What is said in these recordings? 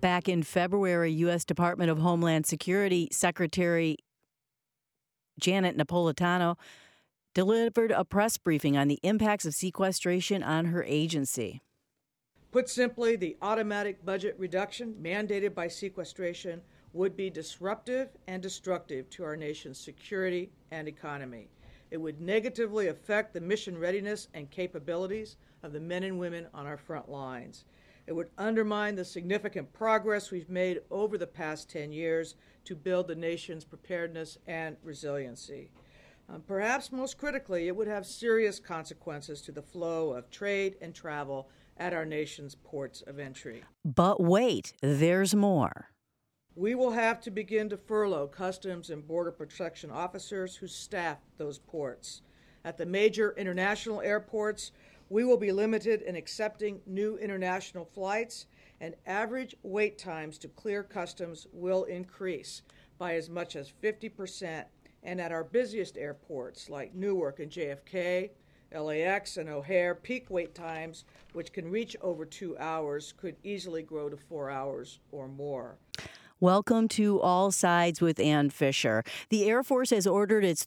Back in February, U.S. Department of Homeland Security Secretary Janet Napolitano delivered a press briefing on the impacts of sequestration on her agency. Put simply, the automatic budget reduction mandated by sequestration would be disruptive and destructive to our nation's security and economy. It would negatively affect the mission readiness and capabilities of the men and women on our front lines. It would undermine the significant progress we've made over the past 10 years to build the nation's preparedness and resiliency. Perhaps most critically, it would have serious consequences to the flow of trade and travel at our nation's ports of entry. But wait, there's more. We will have to begin to furlough Customs and Border Protection officers who staff those ports. At the major international airports, we will be limited in accepting new international flights, and average wait times to clear customs will increase by as much as 50%. And at our busiest airports like Newark and JFK, LAX and O'Hare, peak wait times, which can reach over 2 hours, could easily grow to 4 hours or more. Welcome to All Sides with Ann Fisher. The Air Force has ordered its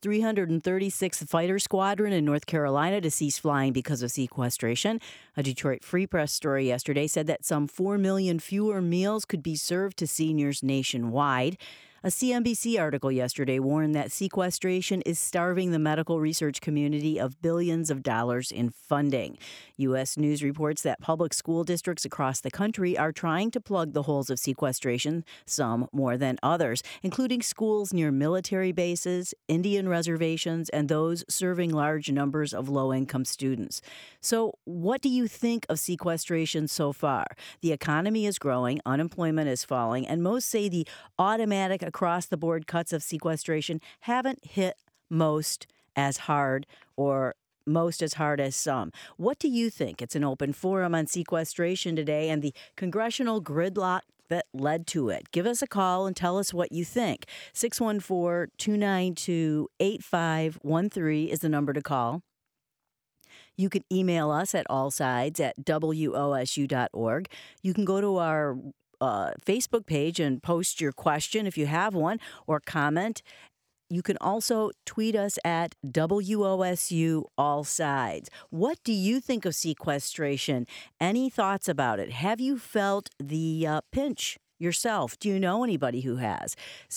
336th Fighter Squadron in North Carolina to cease flying because of sequestration. A Detroit Free Press story yesterday said that some 4 million fewer meals could be served to seniors nationwide. A CNBC article yesterday warned that sequestration is starving the medical research community of billions of dollars in funding. U.S. News reports that public school districts across the country are trying to plug the holes of sequestration, some more than others, including schools near military bases, Indian reservations, and those serving large numbers of low-income students. So what do you think of sequestration so far? The economy is growing, unemployment is falling, and most say the automatic across-the-board cuts of sequestration haven't hit most as hard as some. What do you think? It's an open forum on sequestration today and the congressional gridlock that led to it. Give us a call and tell us what you think. 614-292-8513 is the number to call. You can email us at allsides@wosu.org. You can go to our Facebook page and post your question if you have one or comment. You can also tweet us at WOSU All Sides. What do you think of sequestration? Any thoughts about it? Have you felt the pinch yourself? Do you know anybody who has?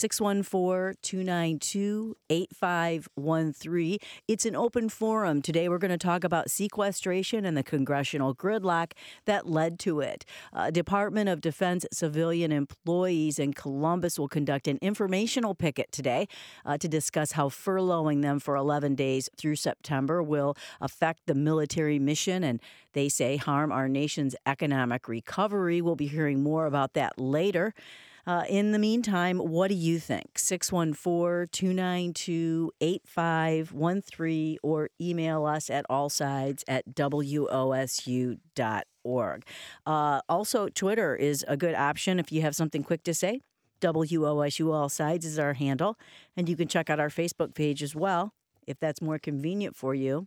614-292-8513. It's an open forum. Today we're going to talk about sequestration and the congressional gridlock that led to it. Department of Defense civilian employees in Columbus will conduct an informational picket today to discuss how furloughing them for 11 days through September will affect the military mission and they say harm our nation's economic recovery. We'll be hearing more about that later. In the meantime, what do you think? 614-292-8513 or email us at allsides@wosu.org. Also, Twitter is a good option if you have something quick to say. WOSU All Sides is our handle. And you can check out our Facebook page as well if that's more convenient for you.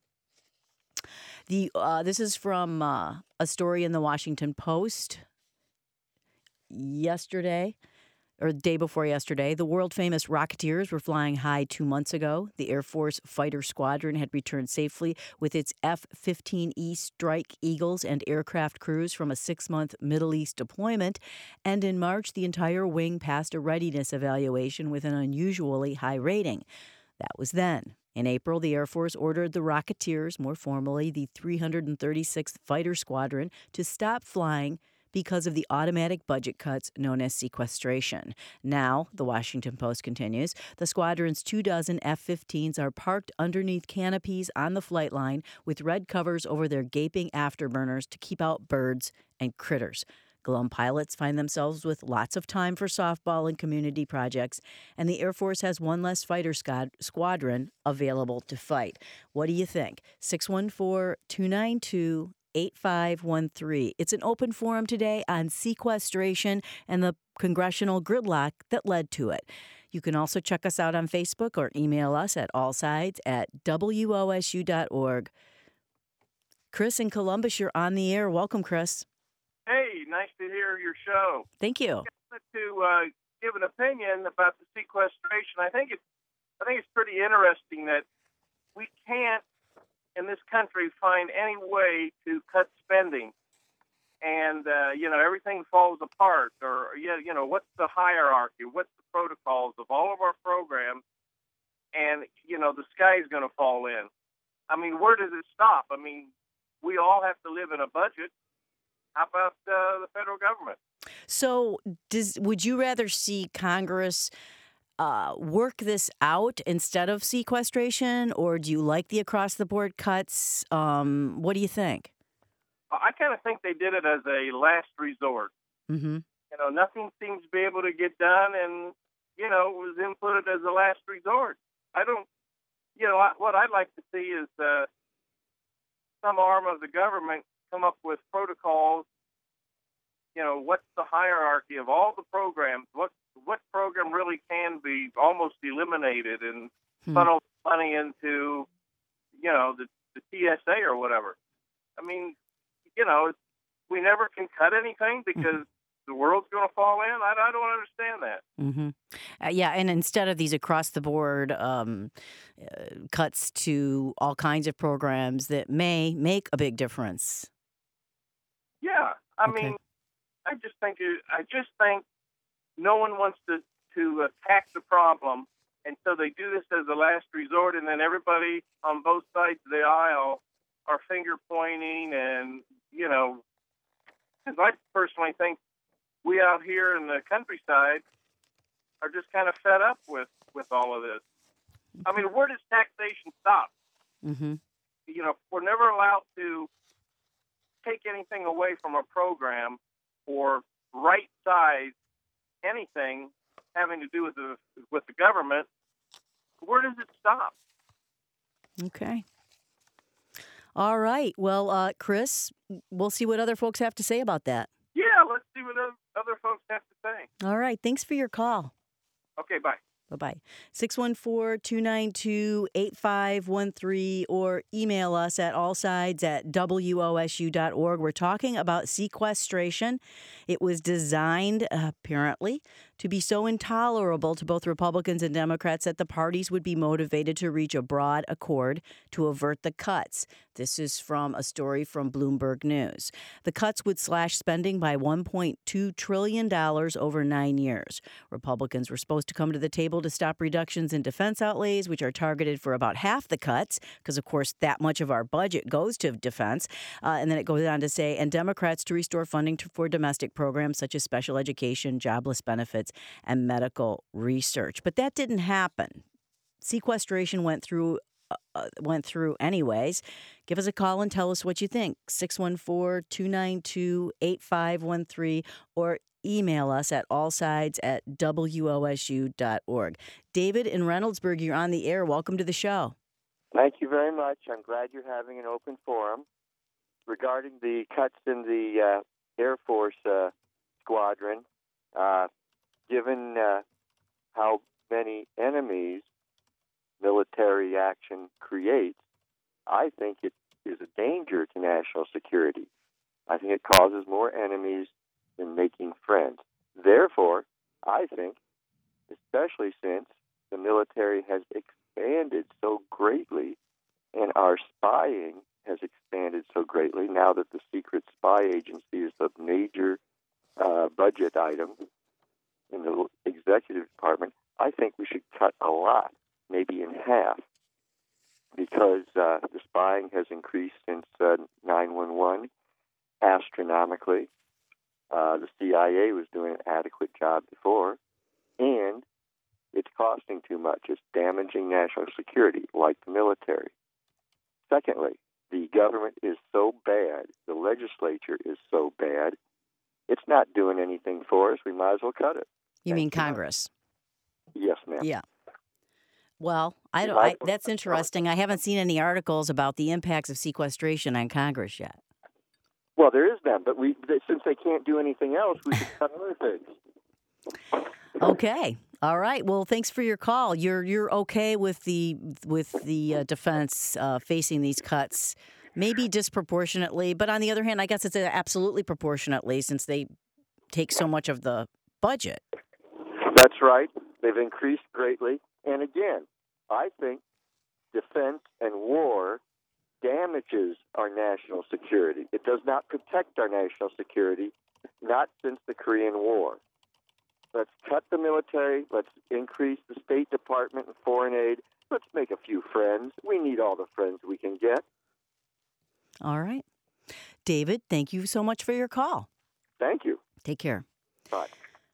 This is from a story in the Washington Post yesterday, or the day before yesterday. The world-famous Rocketeers were flying high 2 months ago. The Air Force Fighter Squadron had returned safely with its F-15E Strike Eagles and aircraft crews from a 6-month Middle East deployment. And in March, the entire wing passed a readiness evaluation with an unusually high rating. That was then. In April, the Air Force ordered the Rocketeers, more formally the 336th Fighter Squadron, to stop flying because of the automatic budget cuts known as sequestration. Now, the Washington Post continues, the squadron's 24 F-15s are parked underneath canopies on the flight line with red covers over their gaping afterburners to keep out birds and critters. Glum pilots find themselves with lots of time for softball and community projects, and the Air Force has one less fighter squadron available to fight. What do you think? 614-292-8513. It's an open forum today on sequestration and the congressional gridlock that led to it. You can also check us out on Facebook or email us at allsides@wosu.org. Chris in Columbus, you're on the air. Welcome, Chris. Hey, Nice to hear your show. Thank you. To give an opinion about the sequestration, I think it's pretty interesting that we can't in this country find any way to cut spending, and everything falls apart. Or what's the hierarchy? What's the protocols of all of our programs? And the sky is going to fall in. I mean, where does it stop? I mean, we all have to live in a budget. How about the federal government? So would you rather see Congress work this out instead of sequestration, or do you like the across-the-board cuts? What do you think? I kind of think they did it as a last resort. Mm-hmm. Nothing seems to be able to get done, and, it was inputted as a last resort. I don't, what I'd like to see is some arm of the government come up with protocols. What's the hierarchy of all the programs? What program really can be almost eliminated and funnel money into, the TSA or whatever? I mean, we never can cut anything because the world's going to fall in. I don't understand that. Mm-hmm. Yeah, and instead of these across-the-board cuts to all kinds of programs that may make a big difference. Yeah, I mean, I just think no one wants to attack the problem, and so they do this as a last resort, and then everybody on both sides of the aisle are finger pointing, and because I personally think we out here in the countryside are just kind of fed up with all of this. I mean, where does taxation stop? Mm-hmm. We're never allowed to take anything away from a program or right size anything having to do with the government. Where does it stop? Okay. All right. Well, Chris, we'll see what other folks have to say about that. Yeah, let's see what other folks have to say. All right. Thanks for your call. Okay, bye. Bye-bye. 614-292-8513 or email us at allsides@wosu.org. We're talking about sequestration. It was designed, apparently, to be so intolerable to both Republicans and Democrats that the parties would be motivated to reach a broad accord to avert the cuts. This is from a story from Bloomberg News. The cuts would slash spending by $1.2 trillion over 9 years. Republicans were supposed to come to the table to stop reductions in defense outlays, which are targeted for about half the cuts, because, of course, that much of our budget goes to defense. And then it goes on to say, and Democrats to restore funding for domestic programs such as special education, jobless benefits, and medical research. But that didn't happen. Sequestration went through anyways. Give us a call and tell us what you think. 614-292-8513 or email us at allsides@wosu.org. David in Reynoldsburg, you're on the air. Welcome to the show. Thank you very much. I'm glad you're having an open forum. Regarding the cuts in the Air Force squadron, given how many enemies military action creates, I think it is a danger to national security. I think it causes more enemies than making friends. Therefore, I think, especially since the military has expanded so greatly and our spying has expanded so greatly, now that the secret spy agency is a major budget item in the executive department, I think we should cut a lot, maybe in half, because the spying has increased since 9/11 astronomically. The CIA was doing an adequate job before, and it's costing too much. It's damaging national security, like the military. Secondly, the government is so bad, the legislature is so bad, it's not doing anything for us. We might as well cut it. You mean Congress? Yes, ma'am. Yeah. Well, that's interesting. I haven't seen any articles about the impacts of sequestration on Congress yet. Well, there is none, but since they can't do anything else, we should cut other things. Okay. All right. Well, thanks for your call. You're okay with the defense facing these cuts Maybe disproportionately, but on the other hand, I guess it's absolutely proportionately since they take so much of the budget. That's right. They've increased greatly. And again, I think defense and war damages our national security. It does not protect our national security, not since the Korean War. Let's cut the military. Let's increase the State Department and foreign aid. Let's make a few friends. We need all the friends we can get. All right. David, thank you so much for your call. Thank you. Take care. Bye.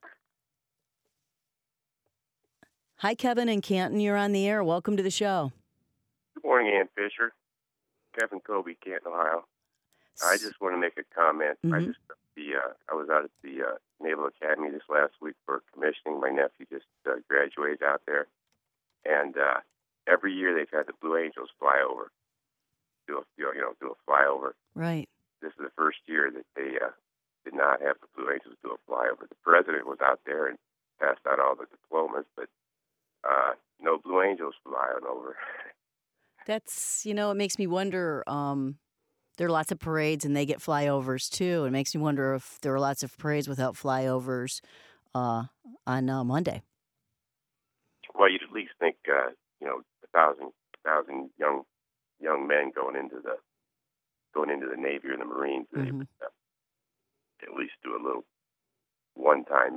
Hi, Kevin in Canton. You're on the air. Welcome to the show. Good morning, Ann Fisher. Kevin Kobe, Canton, Ohio. I just want to make a comment. Mm-hmm. I was out at the Naval Academy this last week for commissioning. My nephew just graduated out there, and every year they've had the Blue Angels fly over, do a flyover. Right. This is the first year that they did not have the Blue Angels do a flyover. The president was out there and passed out all the diplomas, but no Blue Angels flying over. That's, it makes me wonder, there are lots of parades and they get flyovers too. It makes me wonder if there are lots of parades without flyovers on Monday. Well, you'd at least think, 1,000 young men going into the Navy or the Marines, they would at least do a little one-time.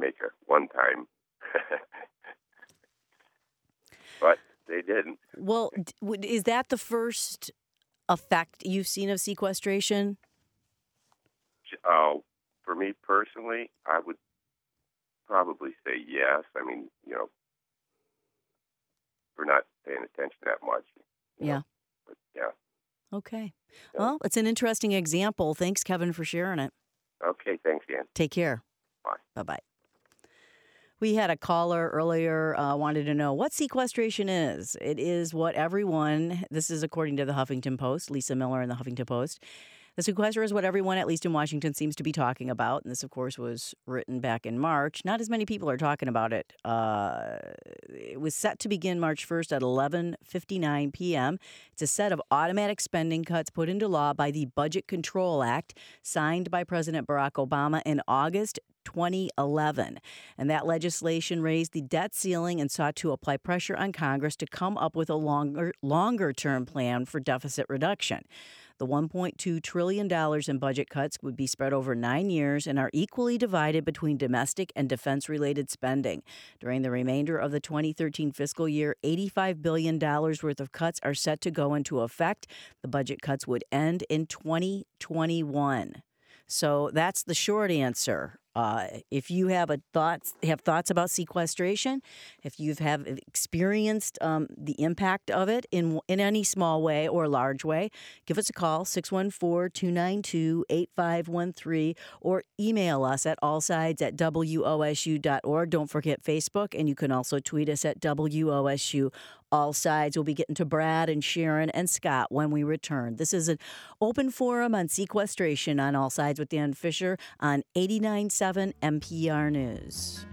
But they didn't. Well, is that the first effect you've seen of sequestration? For me personally, I would probably say yes. I mean, we're not paying attention that much. Yeah. But, yeah. Okay. Well, it's an interesting example. Thanks, Kevin, for sharing it. Okay. Thanks, Ann. Take care. Bye. Bye-bye. We had a caller earlier wanted to know what sequestration is. It is what everyone, this is according to the Huffington Post, Lisa Miller in the Huffington Post. The sequester is what everyone, at least in Washington, seems to be talking about. And this, of course, was written back in March. Not as many people are talking about it. It was set to begin March 1st at 11:59 p.m. It's a set of automatic spending cuts put into law by the Budget Control Act, signed by President Barack Obama in August 2011. And that legislation raised the debt ceiling and sought to apply pressure on Congress to come up with a longer-term plan for deficit reduction. The $1.2 trillion in budget cuts would be spread over 9 years and are equally divided between domestic and defense-related spending. During the remainder of the 2013 fiscal year, $85 billion worth of cuts are set to go into effect. The budget cuts would end in 2021. So that's the short answer. If you have thoughts about sequestration, if you have experienced the impact of it in any small way or large way, give us a call, 614-292-8513, or email us at allsides@wosu.org. Don't forget Facebook, and you can also tweet us at WOSU All Sides. We'll be getting to Brad and Sharon and Scott when we return. This is an open forum on sequestration on All Sides with Dan Fisher on 89.7 NPR News.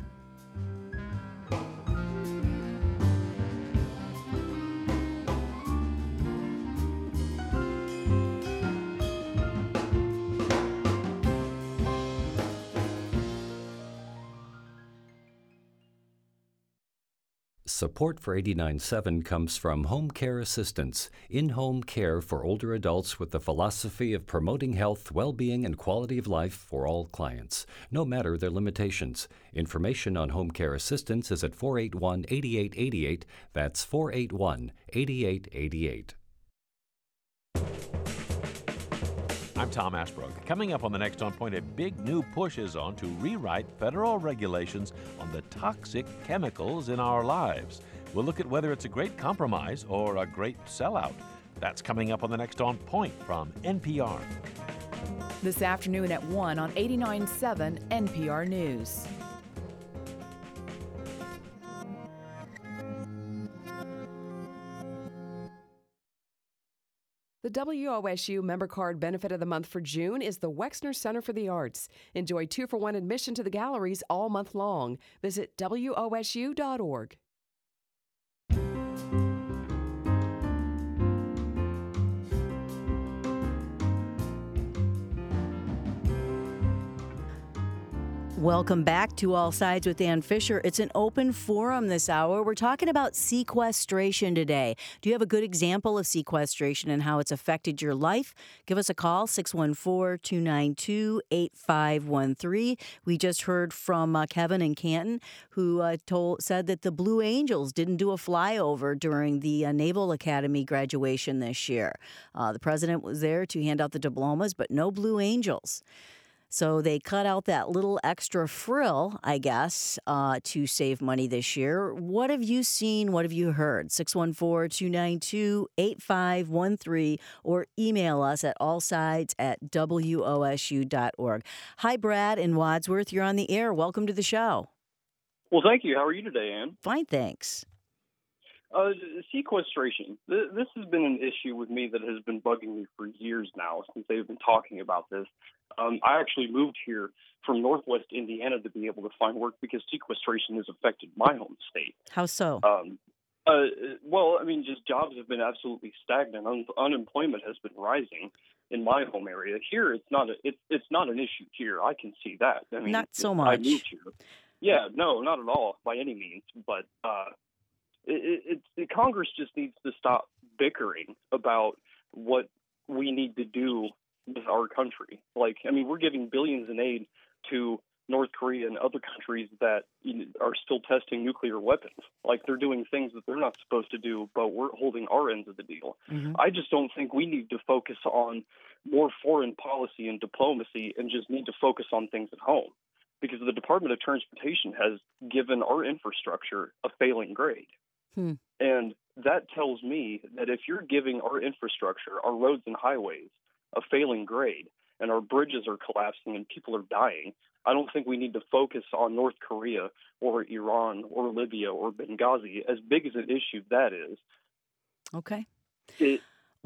Support for 89.7 comes from Home Care Assistance, in-home care for older adults with the philosophy of promoting health, well-being, and quality of life for all clients, no matter their limitations. Information on Home Care Assistance is at 481-8888. That's 481-8888. I'm Tom Ashbrook. Coming up on the next On Point, a big new push is on to rewrite federal regulations on the toxic chemicals in our lives. We'll look at whether it's a great compromise or a great sellout. That's coming up on the next On Point from NPR. This afternoon at 1 on 89.7 NPR News. The WOSU member card benefit of the month for June is the Wexner Center for the Arts. Enjoy 2-for-1 admission to the galleries all month long. Visit WOSU.org. Welcome back to All Sides with Ann Fisher. It's an open forum this hour. We're talking about sequestration today. Do you have a good example of sequestration and how it's affected your life? Give us a call, 614-292-8513. We just heard from Kevin in Canton, who said that the Blue Angels didn't do a flyover during the Naval Academy graduation this year. The president was there to hand out the diplomas, but no Blue Angels. So they cut out that little extra frill, I guess, to save money this year. What have you seen? What have you heard? 614-292-8513 or email us at allsides@wosu.org. Hi, Brad in Wadsworth. You're on the air. Welcome to the show. Well, thank you. How are you today, Ann? Fine, thanks. Sequestration. This has been an issue with me that has been bugging me for years now, since they've been talking about this. I actually moved here from Northwest Indiana to be able to find work because sequestration has affected my home state. How so? Well, I mean, just jobs have been absolutely stagnant. Unemployment has been rising in my home area. Here, it's not an issue here. I can see that. I mean, not so much. I moved here. Yeah, no, not at all by any means. But Congress just needs to stop bickering about what we need to do with our country. Like, I mean, we're giving billions in aid to North Korea and other countries that are still testing nuclear weapons. Like, they're doing things that they're not supposed to do, but we're holding our ends of the deal. Mm-hmm. I just don't think we need to focus on more foreign policy and diplomacy and just need to focus on things at home, because the Department of Transportation has given our infrastructure a failing grade. And that tells me that if you're giving our infrastructure, our roads and highways, a failing grade, and our bridges are collapsing and people are dying, I don't think we need to focus on North Korea or Iran or Libya or Benghazi, as big as an issue that is. Okay. You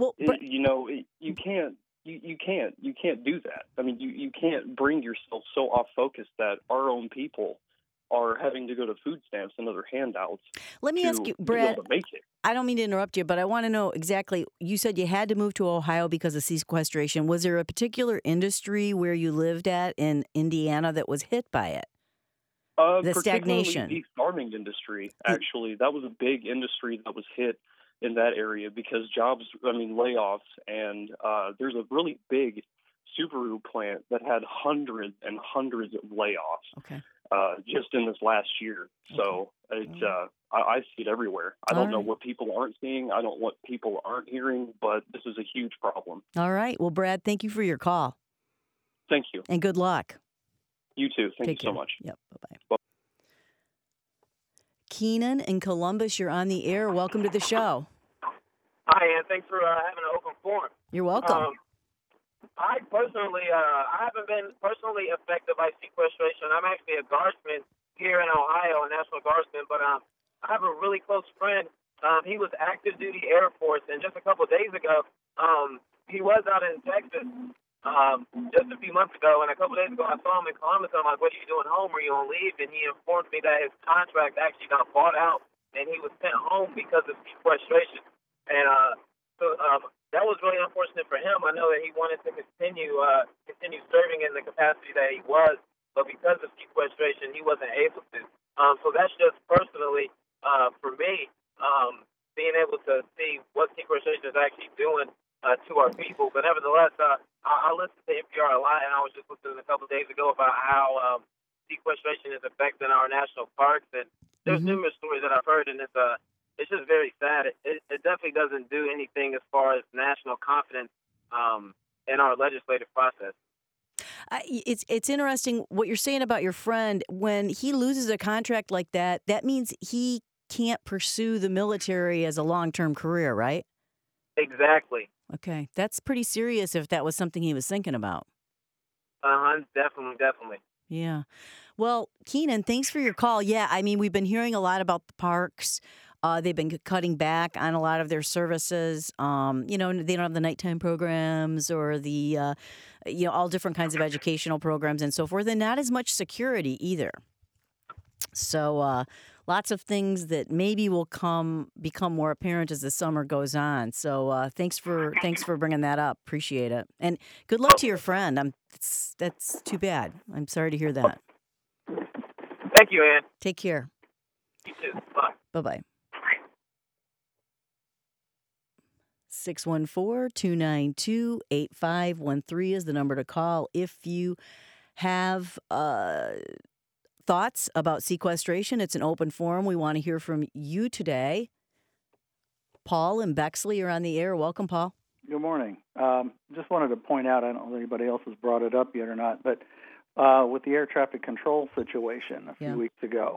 can't do that. I mean, you can't bring yourself so off focus that our own people are having to go to food stamps and other handouts. Let me ask you, Brad, to make it. I don't mean to interrupt you, but I want to know exactly, you said you had to move to Ohio because of sequestration. Was there a particular industry where you lived at in Indiana that was hit by it? The stagnation. The farming industry, actually. That was a big industry that was hit in that area because layoffs, and there's a really big Subaru plant that had hundreds and hundreds of layoffs. Okay. Just in this last year. So it's I see it everywhere. I don't know what people aren't seeing. I don't know what people aren't hearing, but this is a huge problem. All right. Well, Brad, thank you for your call. Thank you. And good luck. You too. Thank you so much. Yep. Bye-bye. Keenan in Columbus, you're on the air. Welcome to the show. Hi, Ann. Thanks for having an open forum. You're welcome. I personally, I haven't been personally affected by sequestration. I'm actually a guardsman here in Ohio, a National Guardsman, but I have a really close friend. He was active duty Air Force, and just a couple of days ago, he was out in Texas just a few months ago, and a couple of days ago I saw him in Columbus. I'm like, what are you doing home? Are you on leave? And he informed me that his contract actually got bought out, and he was sent home because of sequestration. And that was really unfortunate for him. I know that he wanted to continue serving in the capacity that he was, but because of sequestration, he wasn't able to. So that's just personally for me, being able to see what sequestration is actually doing to our people. But nevertheless, I listen to NPR a lot, and I was just listening a couple of days ago about how sequestration is affecting our national parks, and there's numerous stories that I've heard, and it's just very sad. It definitely doesn't do anything as far as national confidence in our legislative process. It's interesting what you're saying about your friend. When he loses a contract like that, that means he can't pursue the military as a long-term career, right? Exactly. Okay. That's pretty serious if that was something he was thinking about. Definitely. Yeah. Well, Keenan, thanks for your call. Yeah, I mean, we've been hearing a lot about the parks. They've been cutting back on a lot of their services. They don't have the nighttime programs or the, all different kinds of educational programs and so forth, and not as much security either. So lots of things that maybe will become more apparent as the summer goes on. So thanks for bringing that up. Appreciate it. And good luck to your friend. That's too bad. I'm sorry to hear that. Thank you, Ann. Take care. You too. Bye. Bye-bye. 614-292-8513 is the number to call if you have thoughts about sequestration. It's an open forum. We want to hear from you today. Paul and Bexley are on the air. Welcome, Paul. Good morning. Just wanted to point out, I don't know if anybody else has brought it up yet or not, but with the air traffic control situation a few weeks ago,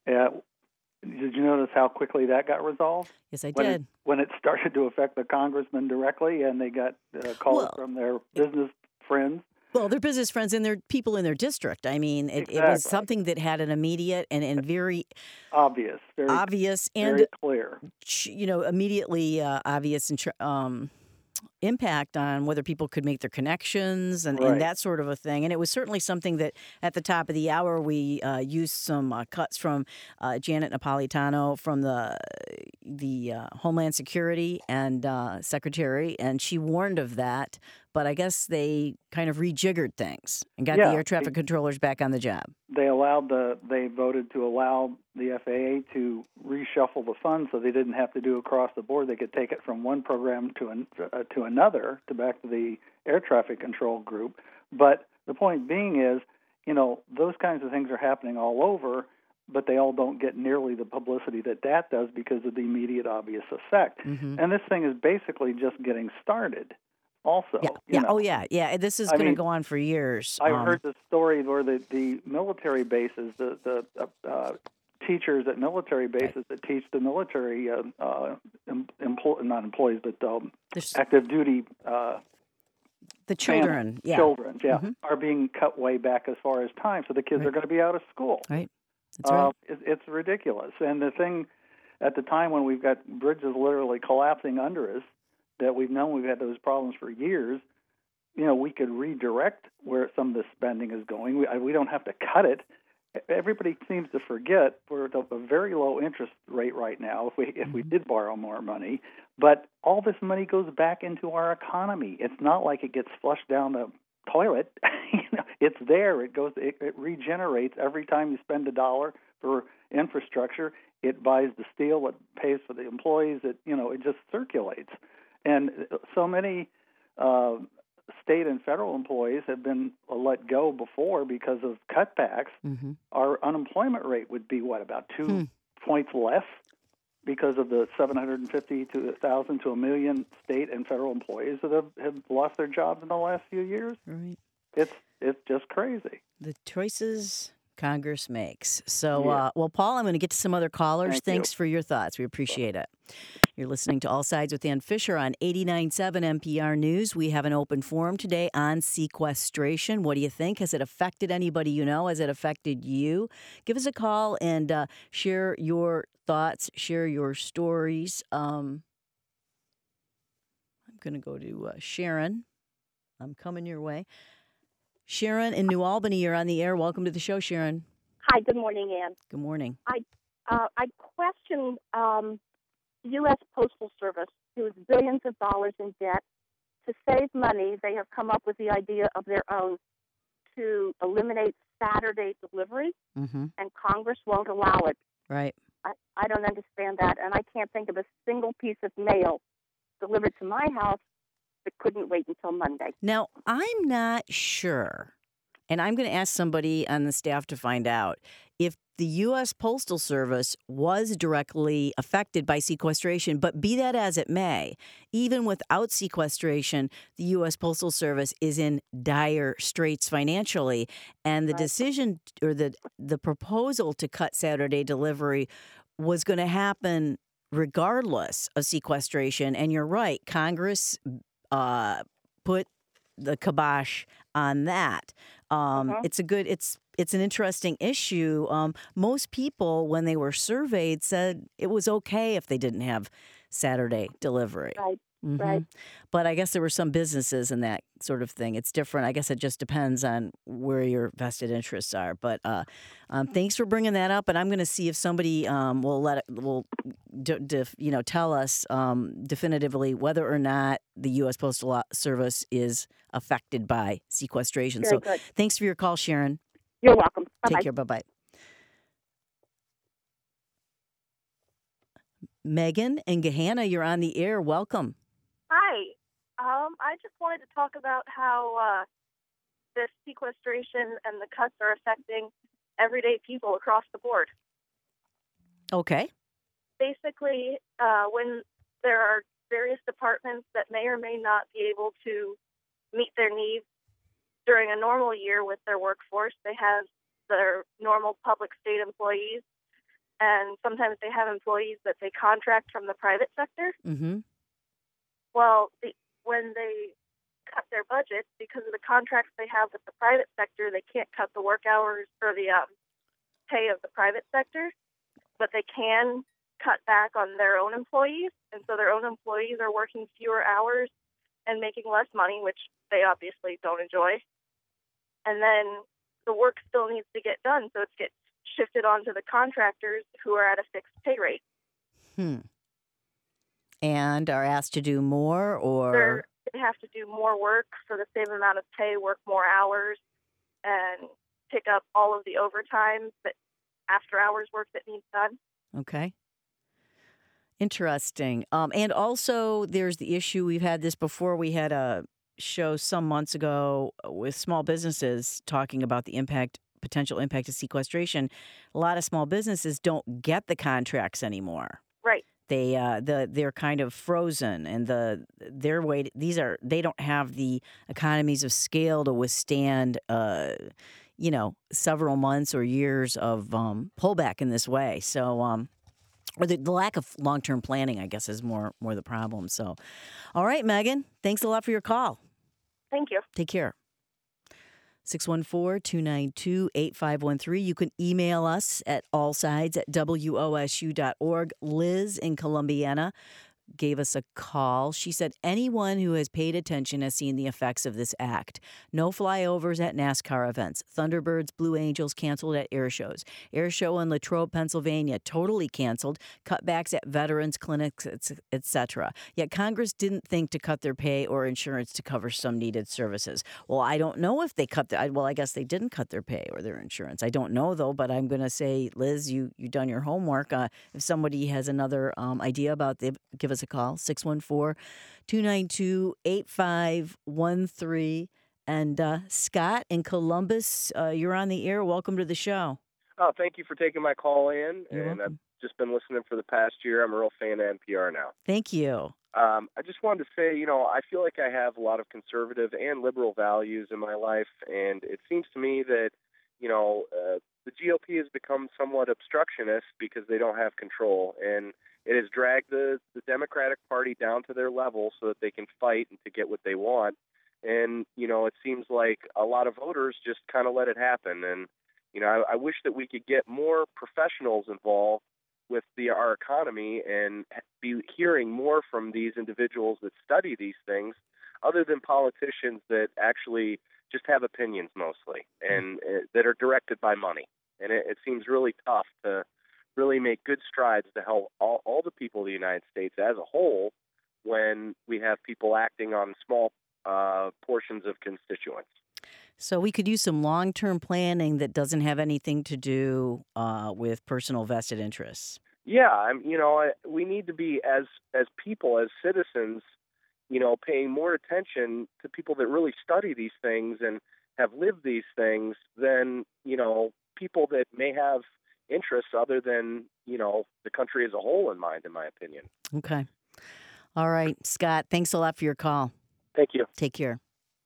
did you notice how quickly that got resolved? Yes, I did. When it started to affect the congressmen directly and they got calls from their business friends. Well, their business friends and their people in their district. I mean, it was something that had an immediate and very obvious, and very clear. Immediately obvious and impact on whether people could make their connections and that sort of a thing. And it was certainly something that at the top of the hour we used some cuts from Janet Napolitano from the Homeland Security and Secretary, and she warned of that. But I guess they kind of rejiggered things and got the air traffic controllers back on the job. They voted to allow the FAA to reshuffle the funds so they didn't have to do across the board. They could take it from one program to another, back to the air traffic control group. But the point being is, those kinds of things are happening all over, but they all don't get nearly the publicity that does because of the immediate obvious effect. Mm-hmm. And this thing is basically just getting started. Also, this is going to go on for years. I heard the story where the military bases, the teachers at military bases that teach the military, not employees, but active duty. The children, are being cut way back as far as time, so the kids are going to be out of school. Right, that's right. It's ridiculous. And the thing, at the time when we've got bridges literally collapsing under us, that we've had those problems for years, we could redirect where some of the spending is going. We don't have to cut it. Everybody seems to forget we're at a very low interest rate right now if we did borrow more money. But all this money goes back into our economy. It's not like it gets flushed down the toilet. It's there. It regenerates every time you spend $1 for infrastructure. It buys the steel. It pays for the employees. It just circulates. And so many state and federal employees have been let go before because of cutbacks. Mm-hmm. Our unemployment rate would be, about 2 points less because of the 750 to 1,000 to 1 million state and federal employees that have lost their jobs in the last few years. Right. It's just crazy. The choices Congress makes. So, Paul, I'm going to get to some other callers. Thanks for your thoughts. We appreciate it. You're listening to All Sides with Ann Fisher on 89.7 NPR News. We have an open forum today on sequestration. What do you think? Has it affected anybody you know? Has it affected you? Give us a call and share your thoughts, share your stories. I'm going to go to Sharon. I'm coming your way. Sharon in New Albany, you're on the air. Welcome to the show, Sharon. Hi, good morning, Ann. Good morning. I questioned U.S. Postal Service, who is billions of dollars in debt. To save money, they have come up with the idea of their own to eliminate Saturday delivery, and Congress won't allow it. Right. I don't understand that, and I can't think of a single piece of mail delivered to my house that couldn't wait until Monday. Now, I'm not sure, and I'm going to ask somebody on the staff to find out, if the U.S. Postal Service was directly affected by sequestration, but be that as it may, even without sequestration, the U.S. Postal Service is in dire straits financially, and the decision or the proposal to cut Saturday delivery was going to happen regardless of sequestration. And you're right, Congress put the kibosh on that. It's an interesting issue. Most people, when they were surveyed, said it was okay if they didn't have Saturday delivery. Right. Right. But I guess there were some businesses and that sort of thing. It's different. I guess it just depends on where your vested interests are. But thanks for bringing that up. And I'm going to see if somebody will tell us definitively whether or not the U.S. Postal Service is affected by sequestration. Very good. Thanks for your call, Sharon. You're welcome. Bye-bye. Take care. Bye-bye. Megan and Gahanna, you're on the air. Welcome. Hi. I just wanted to talk about how this sequestration and the cuts are affecting everyday people across the board. Okay. Basically, when there are various departments that may or may not be able to meet their needs during a normal year with their workforce, they have their normal public state employees, and sometimes they have employees that they contract from the private sector. Mm-hmm. Well, when they cut their budgets, because of the contracts they have with the private sector, they can't cut the work hours or the pay of the private sector, but they can cut back on their own employees, and so their own employees are working fewer hours and making less money, which they obviously don't enjoy. And then the work still needs to get done, so it gets shifted onto the contractors who are at a fixed pay rate. And are asked to do more, or they have to do more work for the same amount of pay, work more hours, and pick up all of the overtime, that after hours work that needs done. Okay. Interesting. And also, there's the issue, we've had this before. We had a show some months ago with small businesses talking about the potential impact of sequestration. A lot of small businesses don't get the contracts anymore. Right. They're kind of frozen, and they don't have the economies of scale to withstand several months or years of pullback in this way. So or the lack of long-term planning, I guess, is more the problem. So, all right, Megan, thanks a lot for your call. Thank you. Take care. 614-292-8513. You can email us at allsides@wosu.org. Liz in Columbiana gave us a call. She said, anyone who has paid attention has seen the effects of this act. No flyovers at NASCAR events. Thunderbirds, Blue Angels canceled at air shows. Air show in Latrobe, Pennsylvania, totally canceled. Cutbacks at veterans clinics, etc. Yet Congress didn't think to cut their pay or insurance to cover some needed services. Well, I don't know if they I guess they didn't cut their pay or their insurance. I don't know, though, but I'm going to say, Liz, you've done your homework. If somebody has another idea about it, give us a call, 614-292-8513. And Scott in Columbus, you're on the air. Welcome to the show. Oh, thank you for taking my call in. You're welcome. I've just been listening for the past year. I'm a real fan of NPR now. Thank you. I just wanted to say, I feel like I have a lot of conservative and liberal values in my life, and it seems to me that, the GOP has become somewhat obstructionist because they don't have control, and it has dragged the Democratic Party down to their level so that they can fight and to get what they want. And, it seems like a lot of voters just kind of let it happen. And, I wish that we could get more professionals involved with our economy and be hearing more from these individuals that study these things, other than politicians that actually just have opinions mostly and that are directed by money. And it seems really tough to really make good strides to help all the people of the United States as a whole when we have people acting on small portions of constituents. So we could use some long-term planning that doesn't have anything to do with personal vested interests. Yeah, we need to be, as people, as citizens, paying more attention to people that really study these things and have lived these things than, people that may have interests other than, the country as a whole in mind, in my opinion. Okay. All right, Scott, thanks a lot for your call. Thank you. Take care.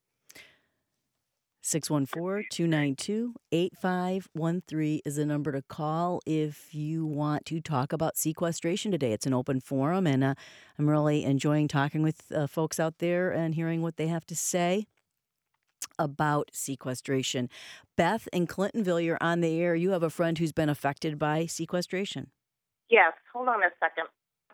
614-292-8513 is the number to call if you want to talk about sequestration today. It's an open forum, and I'm really enjoying talking with folks out there and hearing what they have to say about sequestration. Beth in Clintonville, you're on the air. You have a friend who's been affected by sequestration. Yes. Hold on a second.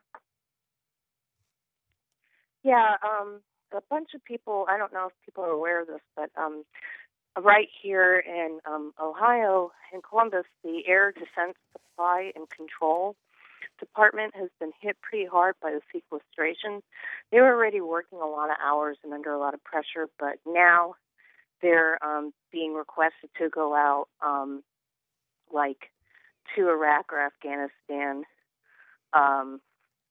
Yeah, a bunch of people, I don't know if people are aware of this, but right here in Ohio, in Columbus, the Air Defense Supply and Control Department has been hit pretty hard by the sequestration. They were already working a lot of hours and under a lot of pressure, but now they're being requested to go out to Iraq or Afghanistan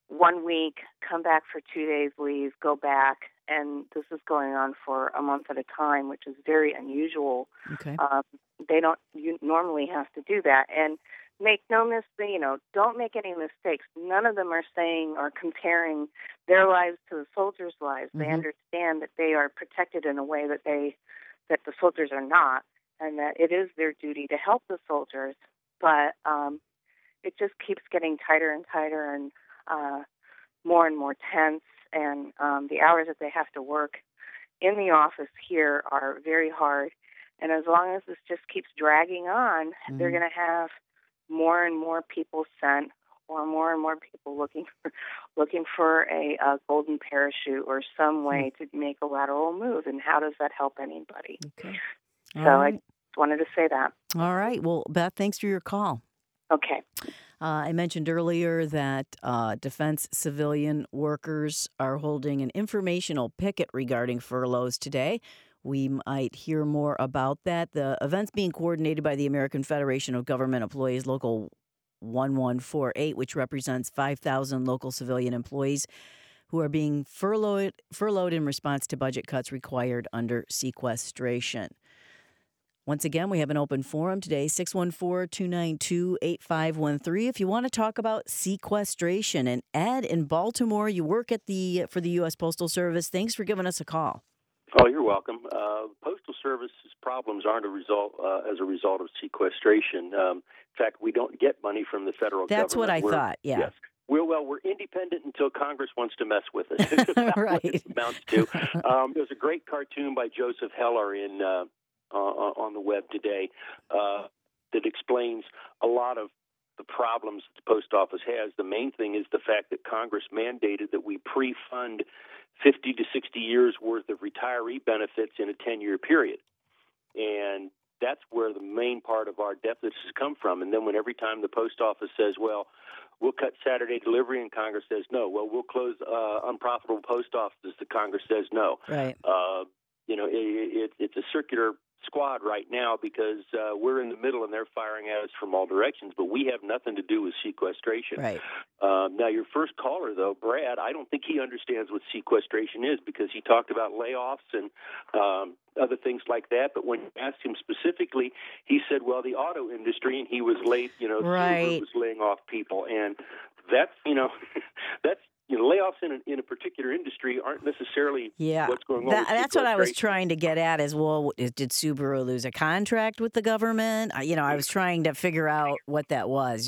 1 week, come back for 2 days, leave, go back, and this is going on for a month at a time, which is very unusual. Okay. You normally have to do that, and make no mistake, don't make any mistakes. None of them are saying or comparing their lives to the soldiers' lives. Mm-hmm. They understand that they are protected in a way that the soldiers are not, and that it is their duty to help the soldiers. But it just keeps getting tighter and tighter, and more and more tense. And the hours that they have to work in the office here are very hard. And as long as this just keeps dragging on, they're going to have more and more people sent, or more and more people looking for a golden parachute or some way to make a lateral move. And how does that help anybody? Okay. So I just wanted to say that. All right. Well, Beth, thanks for your call. Okay. I mentioned earlier that defense civilian workers are holding an informational picket regarding furloughs today. We might hear more about that. The event's being coordinated by the American Federation of Government Employees, Local 1148, which represents 5,000 local civilian employees who are being furloughed in response to budget cuts required under sequestration. Once again, we have an open forum today, 614-292-8513. If you want to talk about sequestration. And Ed, in Baltimore, you work for the U.S. Postal Service. Thanks for giving us a call. Oh, you're welcome. Postal Service's problems aren't as a result of sequestration. In fact, we don't get money from the federal government. That's what I thought, yeah. Yes. We're independent until Congress wants to mess with us. That's right. what it amounts to. There's a great cartoon by Joseph Heller on the web today that explains a lot of the problems the post office has. The main thing is the fact that Congress mandated that we pre-fund 50 to 60 years worth of retiree benefits in a 10-year period. And that's where the main part of our deficits come from. And then when every time the post office says, well, we'll cut Saturday delivery, and Congress says no. Well, we'll close unprofitable post offices, the Congress says no. Right. It's a circular squad right now because we're in the middle and they're firing at us from all directions, but we have nothing to do with sequestration. Right. Now, your first caller, though, Brad, I don't think he understands what sequestration is because he talked about layoffs and other things like that, but when you asked him specifically, he said, well, the auto industry, and he was late, right. was laying off people, and that's, that's layoffs in a particular industry aren't necessarily what's going on. That's what I was trying to get at is, well, did Subaru lose a contract with the government? I was trying to figure out what that was.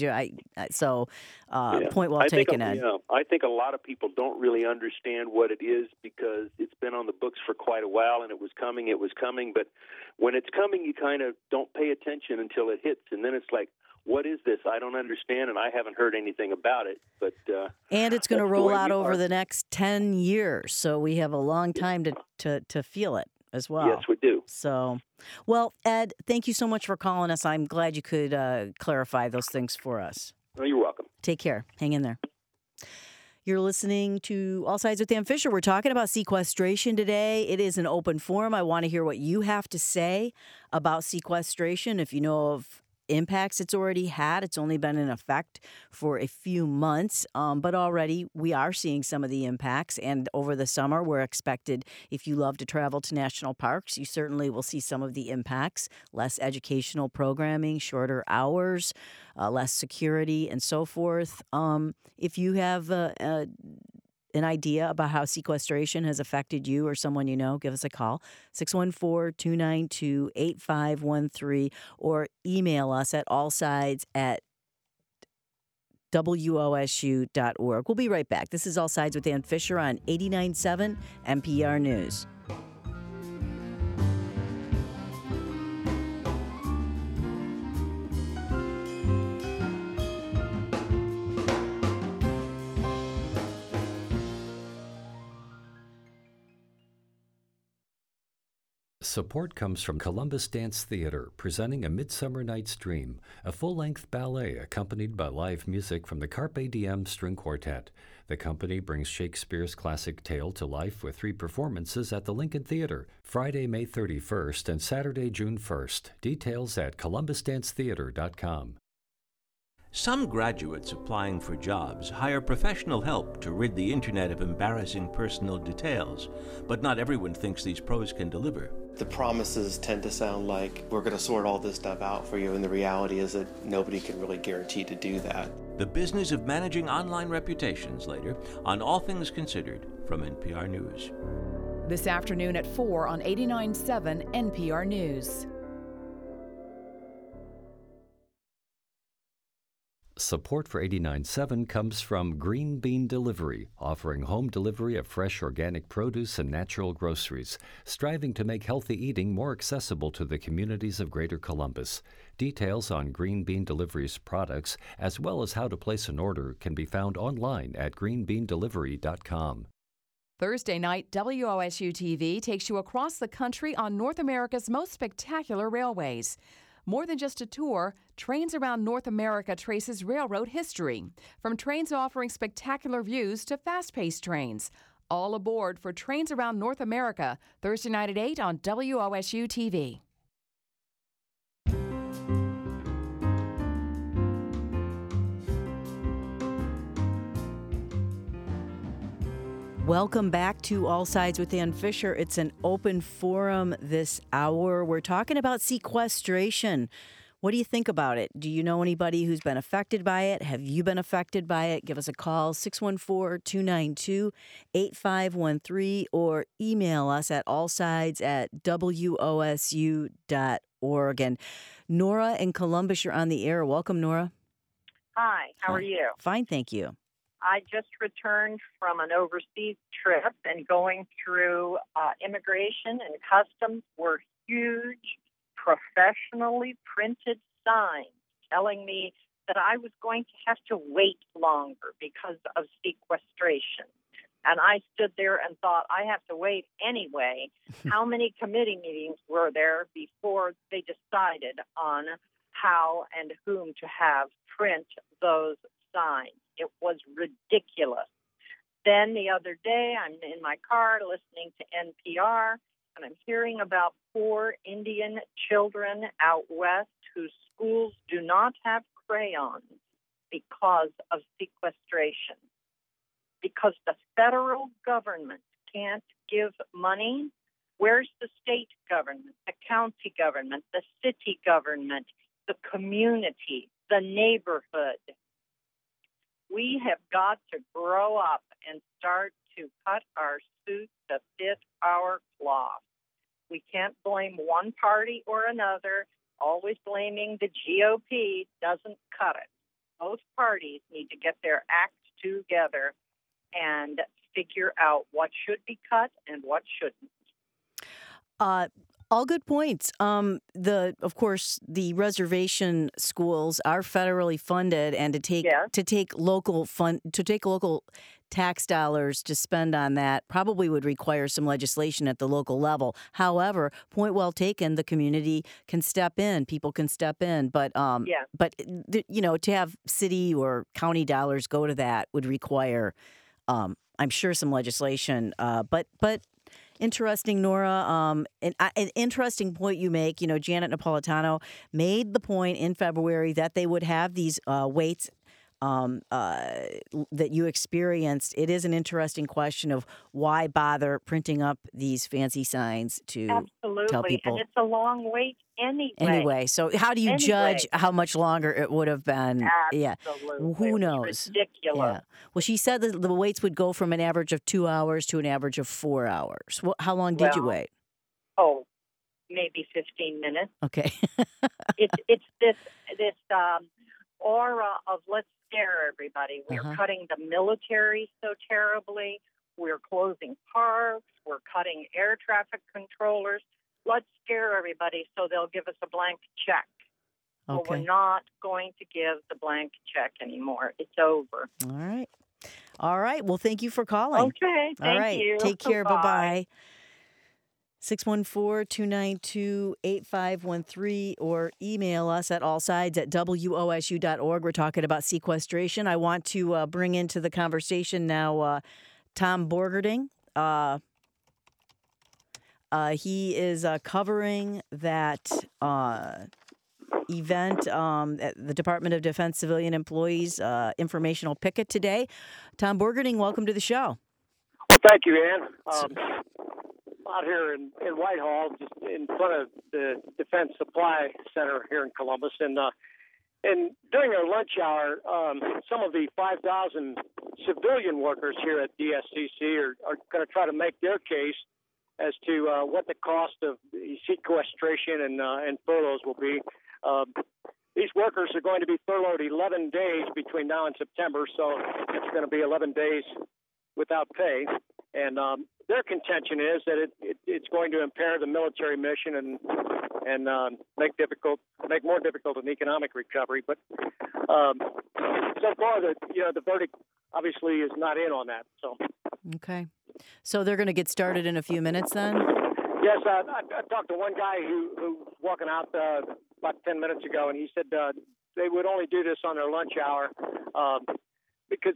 Point well taken, Ed. I think a lot of people don't really understand what it is because it's been on the books for quite a while and it was coming. But when it's coming, you kind of don't pay attention until it hits. And then it's like, what is this? I don't understand, and I haven't heard anything about it. But and it's going to roll out over the next 10 years, so we have a long time to feel it as well. Yes, we do. So, well, Ed, thank you so much for calling us. I'm glad you could clarify those things for us. Oh, you're welcome. Take care. Hang in there. You're listening to All Sides with Dan Fisher. We're talking about sequestration today. It is an open forum. I want to hear what you have to say about sequestration. If you know of impacts it's already had. It's only been in effect for a few months, but already we are seeing some of the impacts. And over the summer, we're expected, if you love to travel to national parks, you certainly will see some of the impacts. Less educational programming, shorter hours, less security, and so forth. If you have an idea about how sequestration has affected you or someone you know, give us a call, 614-292-8513, or email us at allsides@wosu.org. We'll be right back. This is All Sides with Dan Fisher on 89.7 NPR News. Support comes from Columbus Dance Theater, presenting A Midsummer Night's Dream, a full-length ballet accompanied by live music from the Carpe Diem String Quartet. The company brings Shakespeare's classic tale to life with 3 performances at the Lincoln Theater, Friday, May 31st and Saturday, June 1st. Details at columbusdancetheater.com. Some graduates applying for jobs hire professional help to rid the internet of embarrassing personal details, but not everyone thinks these pros can deliver. The promises tend to sound like we're going to sort all this stuff out for you, and the reality is that nobody can really guarantee to do that. The business of managing online reputations later on All Things Considered from NPR News. This afternoon at 4 on 89.7 NPR News. Support for 89.7 comes from Green Bean Delivery, offering home delivery of fresh organic produce and natural groceries, striving to make healthy eating more accessible to the communities of Greater Columbus. Details on Green Bean Delivery's products, as well as how to place an order, can be found online at greenbeandelivery.com. Thursday night, WOSU TV takes you across the country on North America's most spectacular railways. More than just a tour, Trains Around North America traces railroad history, from trains offering spectacular views to fast-paced trains. All aboard for Trains Around North America, Thursday night at 8 on WOSU TV. Welcome back to All Sides with Ann Fisher. It's an open forum this hour. We're talking about sequestration. What do you think about it? Do you know anybody who's been affected by it? Have you been affected by it? Give us a call, 614-292-8513, or email us at allsides@wosu.org. And Nora in Columbus, you're on the air. Welcome, Nora. Hi, how are you? Fine, thank you. I just returned from an overseas trip, and going through immigration and customs were huge, professionally printed signs telling me that I was going to have to wait longer because of sequestration. And I stood there and thought, I have to wait anyway. How many committee meetings were there before they decided on how and whom to have print those signs? It was ridiculous. Then the other day, I'm in my car listening to NPR, and I'm hearing about poor Indian children out west whose schools do not have crayons because of sequestration. Because the federal government can't give money, where's the state government, the county government, the city government, the community, the neighborhood? We have got to grow up and start to cut our suits to fit our cloth. We can't blame one party or another. Always blaming the GOP doesn't cut it. Both parties need to get their act together and figure out what should be cut and what shouldn't. All good points. Of course, the reservation schools are federally funded, and to take local tax dollars to spend on that probably would require some legislation at the local level. However, point well taken. The community can step in. People can step in, but to have city or county dollars go to that would require, I'm sure, some legislation. But. Interesting, Nora. An interesting point you make. You know, Janet Napolitano made the point in February that they would have these waits that you experienced. It is an interesting question of why bother printing up these fancy signs to tell people. And it's a long wait anyway. So how do you judge how much longer it would have been? Absolutely. Who knows? Ridiculous. Yeah. Well, she said that the waits would go from an average of 2 hours to an average of 4 hours. Well, how long did you wait? Oh, maybe 15 minutes. Okay. it's this aura of let's scare everybody. We're cutting the military so terribly. We're closing parks. We're cutting air traffic controllers. Let's scare everybody so they'll give us a blank check. Okay. Well, we're not going to give the blank check anymore. It's over. All right. Well, thank you for calling. Okay. Thank you. Take care. Bye. Bye-bye. 614-292-8513 or email us at allsides@wosu.org. We're talking about sequestration. I want to bring into the conversation now Tom Borgerding. He is covering that event at the Department of Defense Civilian Employees informational picket today. Tom Borgerding, welcome to the show. Well, thank you, Ann. Out here in Whitehall, just in front of the Defense Supply Center here in Columbus, and during our lunch hour, some of the 5,000 civilian workers here at DSCC are going to try to make their case as to what the cost of the sequestration and furloughs will be. These workers are going to be furloughed 11 days between now and September, so it's going to be 11 days without pay. And their contention is that it's going to impair the military mission and make more difficult an economic recovery. But so far, the verdict obviously is not in on that. So okay, so they're going to get started in a few minutes then. Yes, I talked to one guy who was walking out about 10 minutes ago, and he said they would only do this on their lunch hour because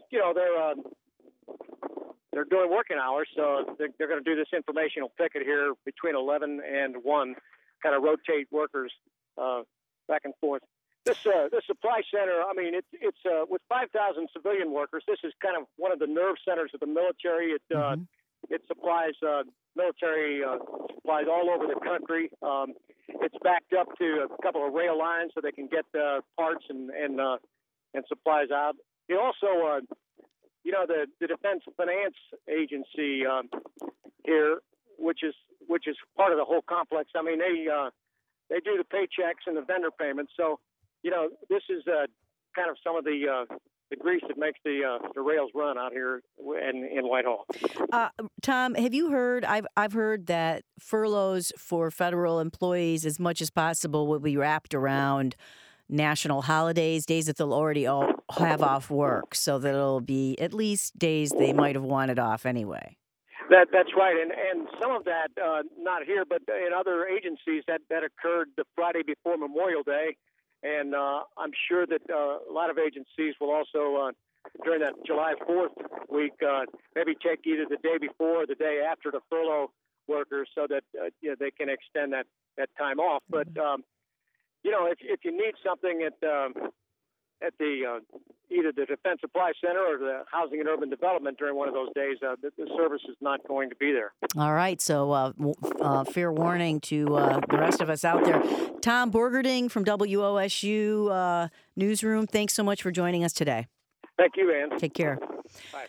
they're doing working hours, so they're going to do this informational picket here between 11 and 1, kind of rotate workers back and forth. This supply center, I mean, it's with 5,000 civilian workers. This is kind of one of the nerve centers of the military. It supplies military supplies all over the country. It's backed up to a couple of rail lines so they can get parts and supplies out. It also the Defense Finance Agency here, which is part of the whole complex. I mean, they do the paychecks and the vendor payments. So, this is kind of some of the grease that makes the rails run out here in Whitehall. Tom, have you heard? I've heard that furloughs for federal employees, as much as possible, will be wrapped around national holidays, days that they'll already all have off work, so that it'll be at least days they might have wanted off anyway. That's right, and some of that not here, but in other agencies that occurred the Friday before Memorial Day, and I'm sure that a lot of agencies will also during that July 4th week maybe take either the day before or the day after to furlough workers so that they can extend that time off. But if you need something at the either the Defense Supply Center or the Housing and Urban Development during one of those days, the service is not going to be there. All right, so fair warning to the rest of us out there. Tom Borgerding from WOSU Newsroom, thanks so much for joining us today. Thank you, Ann. Take care. Bye.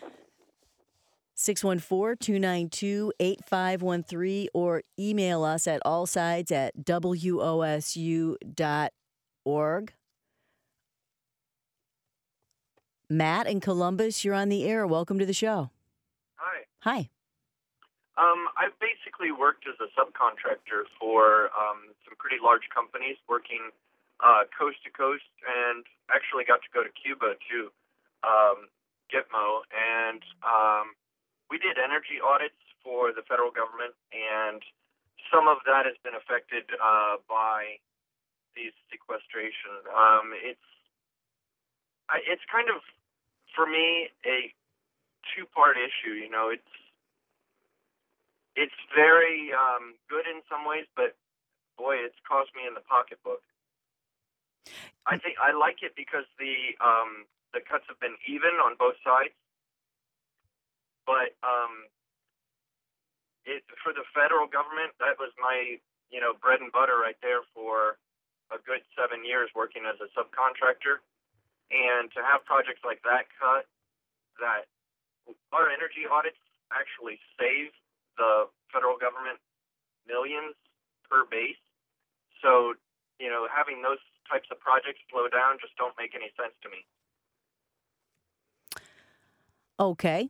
614-292-8513 or email us at allsides@wosu.org. Matt in Columbus, you're on the air. Welcome to the show. Hi. Hi. I've basically worked as a subcontractor for some pretty large companies, working coast to coast, and actually got to go to Cuba to Gitmo, and we did energy audits for the federal government, and some of that has been affected by these sequestration. It's kind of, for me, a two-part issue. It's very good in some ways, but boy, it's cost me in the pocketbook. I think I like it because the cuts have been even on both sides, but for the federal government, that was my bread and butter right there for a good 7 years working as a subcontractor. And to have projects like that cut, that our energy audits actually save the federal government millions per base. So, having those types of projects slow down just don't make any sense to me. Okay.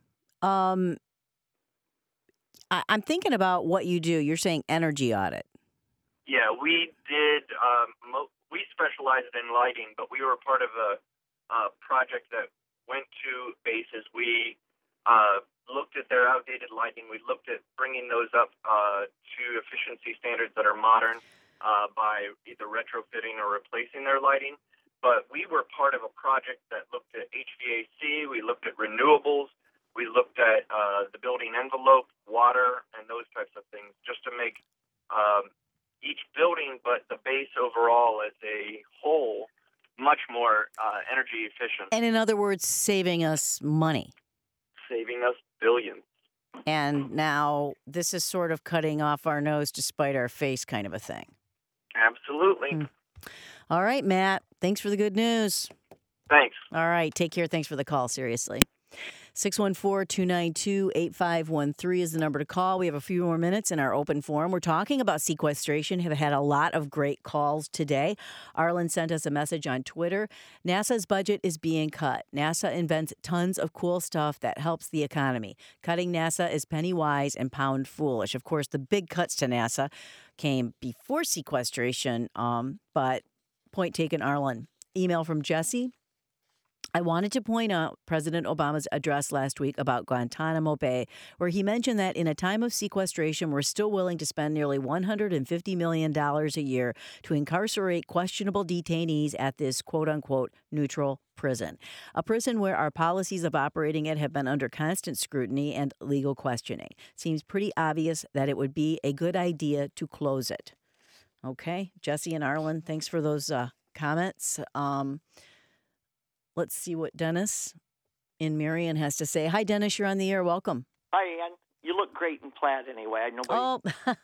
I'm thinking about what you do. You're saying energy audit. Yeah, we did. We specialized in lighting, but we were part of a project that went to bases. We looked at their outdated lighting. We looked at bringing those up to efficiency standards that are modern by either retrofitting or replacing their lighting. But we were part of a project that looked at HVAC. We looked at renewables. We looked at the building envelope, water, and those types of things, just to make each building, but the base overall as a whole much more energy efficient. And in other words, saving us money. Saving us billions. And now this is sort of cutting off our nose to spite our face kind of a thing. Absolutely. All right, Matt. Thanks for the good news. Thanks. All right. Take care. Thanks for the call. Seriously. 614-292-8513 is the number to call. We have a few more minutes in our open forum. We're talking about sequestration. Have had a lot of great calls today. Arlen sent us a message on Twitter. NASA's budget is being cut. NASA invents tons of cool stuff that helps the economy. Cutting NASA is penny wise and pound foolish. Of course, the big cuts to NASA came before sequestration, but point taken, Arlen. Email from Jesse. I wanted to point out President Obama's address last week about Guantanamo Bay, where he mentioned that in a time of sequestration, we're still willing to spend nearly $150 million a year to incarcerate questionable detainees at this quote-unquote neutral prison, a prison where our policies of operating it have been under constant scrutiny and legal questioning. Seems pretty obvious that it would be a good idea to close it. Okay, Jesse and Arlen, thanks for those comments. Let's see what Dennis in Marion has to say. Hi, Dennis. You're on the air. Welcome. Hi, Ann. You look great in plaid anyway. Oh,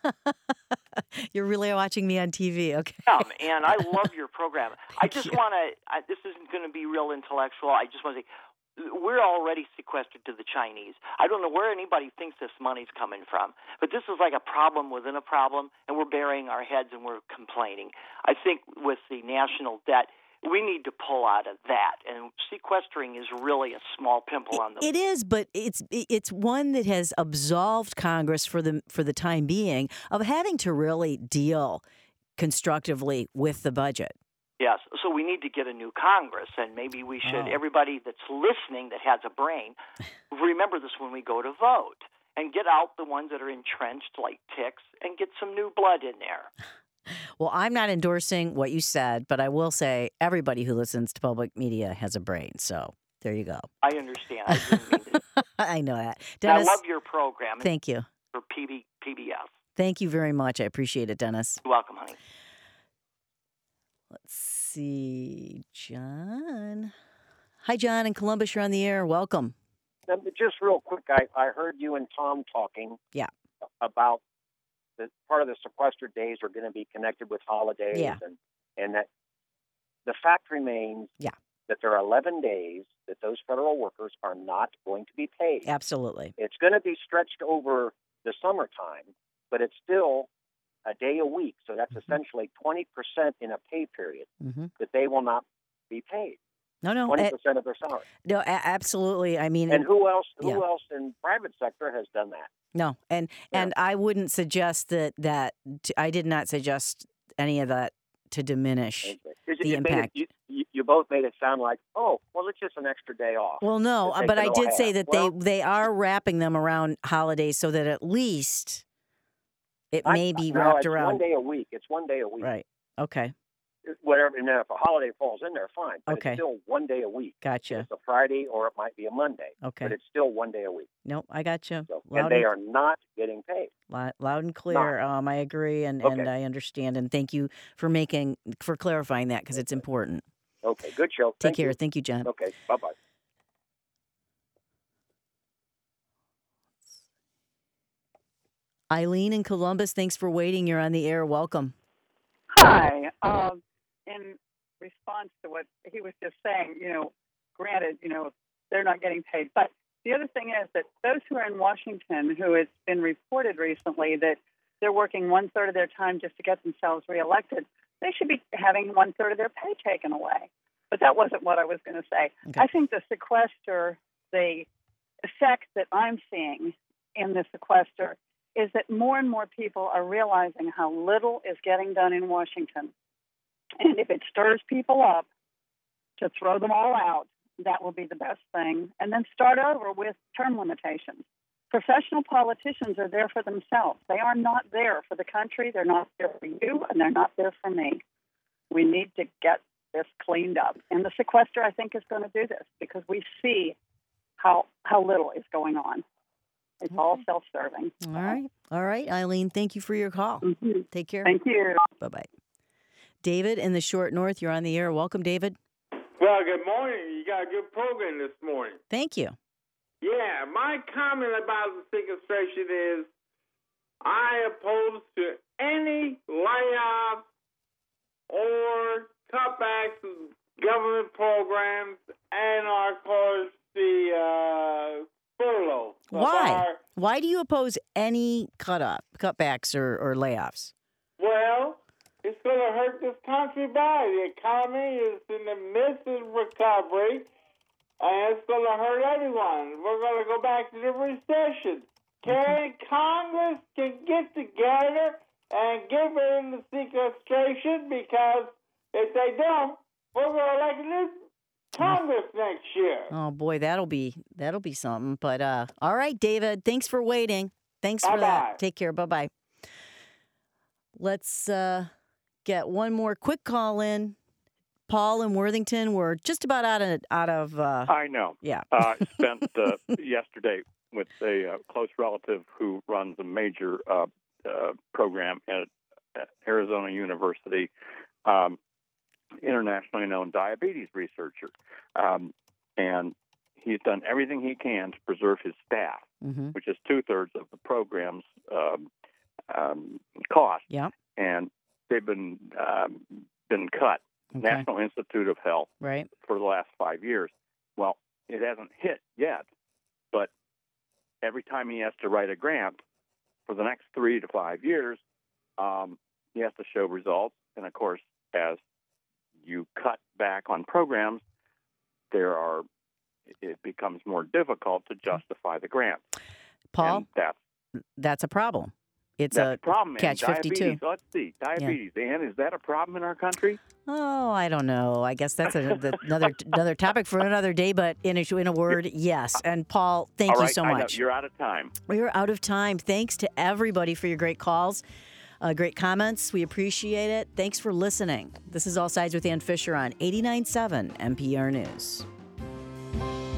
you're really watching me on TV. Okay. And I love your program. I just want to, this isn't going to be real intellectual. I just want to say, we're already sequestered to the Chinese. I don't know where anybody thinks this money's coming from, but this is like a problem within a problem, and we're burying our heads and we're complaining. I think with the national debt, we need to pull out of that, and sequestering is really a small pimple on the. It is, but it's one that has absolved Congress for the time being of having to really deal constructively with the budget. Yes, so we need to get a new Congress, and maybe we should. Everybody that's listening that has a brain, remember this when we go to vote, and get out the ones that are entrenched like ticks, and get some new blood in there. Well, I'm not endorsing what you said, but I will say everybody who listens to public media has a brain. So there you go. I understand. I didn't mean to. I know that. Dennis, I love your program. Thank you. For PBS. Thank you very much. I appreciate it, Dennis. You're welcome, honey. Let's see. John. Hi, John in Columbus. You're on the air. Welcome. Just real quick, I heard you and Tom talking about part of the sequestered days are going to be connected with holidays, and that the fact remains that there are 11 days that those federal workers are not going to be paid. Absolutely. It's going to be stretched over the summertime, but it's still a day a week, so that's essentially 20% in a pay period that they will not be paid. No, 20% of their salary. No, absolutely. I mean, and who else in private sector has done that? No, and I wouldn't suggest that I did not suggest any of that to diminish the impact. You both made it sound like, oh, well, it's just an extra day off. Well, no, but I did say that they are wrapping them around holidays so that at least it may be wrapped around. 1 day a week. It's 1 day a week. Right. Okay. Whatever, and if a holiday falls in there, fine. But okay. It's still 1 day a week. Gotcha. It's a Friday or it might be a Monday. Okay. But it's still 1 day a week. Nope, I gotcha. So, and they are not getting paid. Loud and clear. I agree, and I understand. And thank you for clarifying that because it's important. Okay, good show. Take care. Thank you, John. Okay, bye-bye. Eileen in Columbus, thanks for waiting. You're on the air. Welcome. Hi. In response to what he was just saying, granted, they're not getting paid. But the other thing is that those who are in Washington, who it's been reported recently that they're working 1/3 of their time just to get themselves reelected, they should be having 1/3 of their pay taken away. But that wasn't what I was going to say. Okay. I think the sequester, the effect that I'm seeing in the sequester is that more and more people are realizing how little is getting done in Washington. And if it stirs people up to throw them all out, that will be the best thing. And then start over with term limitations. Professional politicians are there for themselves. They are not there for the country. They're not there for you, and they're not there for me. We need to get this cleaned up. And the sequester, I think, is going to do this because we see how little is going on. It's all self-serving. All right, Eileen, thank you for your call. Mm-hmm. Take care. Thank you. Bye-bye. David in the Short North, you're on the air. Welcome, David. Well, good morning. You got a good program this morning. Thank you. Yeah, my comment about the sequestration is I oppose to any layoffs or cutbacks of government programs and, of course, the furlough. Why? Why do you oppose any cutbacks or layoffs? Well, it's going to hurt this country bad. The economy is in the midst of recovery, and it's going to hurt everyone. We're going to go back to the recession. Congress can get together and get rid of the sequestration, because if they don't, we're going to elect a new Congress next year. Oh boy, that'll be something. But all right, David, thanks for waiting. Thanks for that. Take care. Bye-bye. Let's get one more quick call in. Paul in Worthington, we're just about out of I know. Yeah. I spent yesterday with a close relative who runs a major program at Arizona University, internationally known diabetes researcher. And he's done everything he can to preserve his staff, which is 2/3 of the program's cost. Yeah. And they've been cut. Okay. National Institute of Health, right, for the last 5 years. Well, it hasn't hit yet, but every time he has to write a grant for the next 3 to 5 years, he has to show results. And of course, as you cut back on programs, it becomes more difficult to justify the grant. Paul, that's a problem. That's a problem, catch-52. Let's see. Diabetes. Yeah. Ann, is that a problem in our country? Oh, I don't know. I guess that's another topic for another day, but in a word, yes. And Paul, thank you so much. You're out of time. We're out of time. Thanks to everybody for your great calls, great comments. We appreciate it. Thanks for listening. This is All Sides with Ann Fisher on 89.7 NPR News.